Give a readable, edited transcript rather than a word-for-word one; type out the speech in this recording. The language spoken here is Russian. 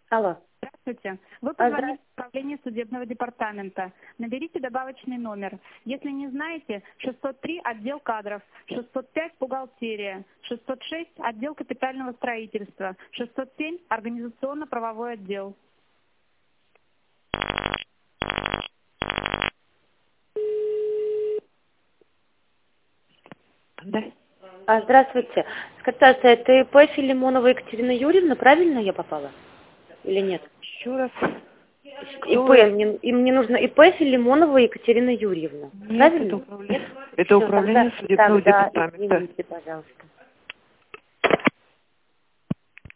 Алло. Здравствуйте. Вы позвонили в управление судебного департамента. Наберите добавочный номер. Если не знаете, 603 отдел кадров, 605 бухгалтерия, 606 отдел капитального строительства, 607 организационно-правовой отдел. Да. Здравствуйте. Скажите, это ИП Филимонова Екатерина Юрьевна, правильно я попала? Или нет? Еще раз. ИП, мне нужно ИП Филимонова Екатерина Юрьевна. Нет, Правильно? это управление, Всё, управление тогда судебного департамента. Извините, пожалуйста.